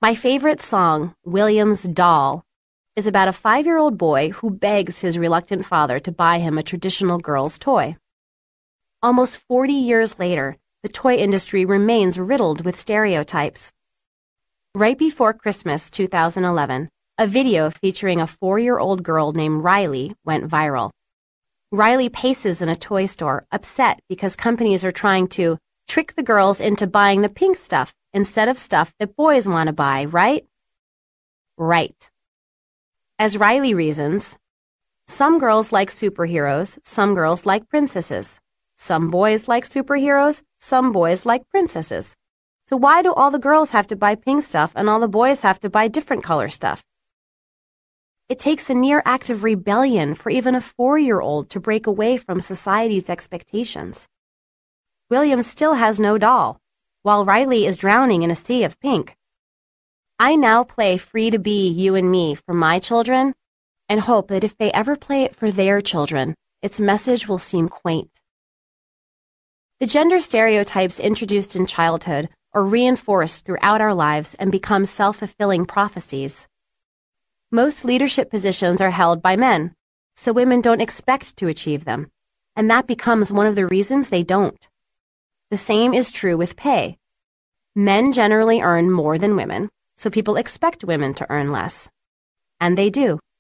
My favorite song, William's Doll, is about a 5-year-old boy who begs his reluctant father to buy him a traditional girl's toy. Almost 40 years later, the toy industry remains riddled with stereotypes. Right before Christmas 2011, a video featuring a 4-year-old girl named Riley went viral. Riley paces in a toy store, upset because companies are trying to trick the girls into buying the pink stuff instead of stuff that boys want to buy, right? Right. As Riley reasons, some girls like superheroes, some girls like princesses. Some boys like superheroes, some boys like princesses. So why do all the girls have to buy pink stuff and all the boys have to buy different color stuff? It takes a near act of rebellion for even a 4-year-old to break away from society's expectations. William still has no doll, while Riley is drowning in a sea of pink. I now play Free to Be You and Me for my children and hope that if they ever play it for their children, its message will seem quaint. The gender stereotypes introduced in childhood are reinforced throughout our lives and become self-fulfilling prophecies. Most leadership positions are held by men, so women don't expect to achieve them, and that becomes one of the reasons they don't. The same is true with pay. Men generally earn more than women, so people expect women to earn less. And they do.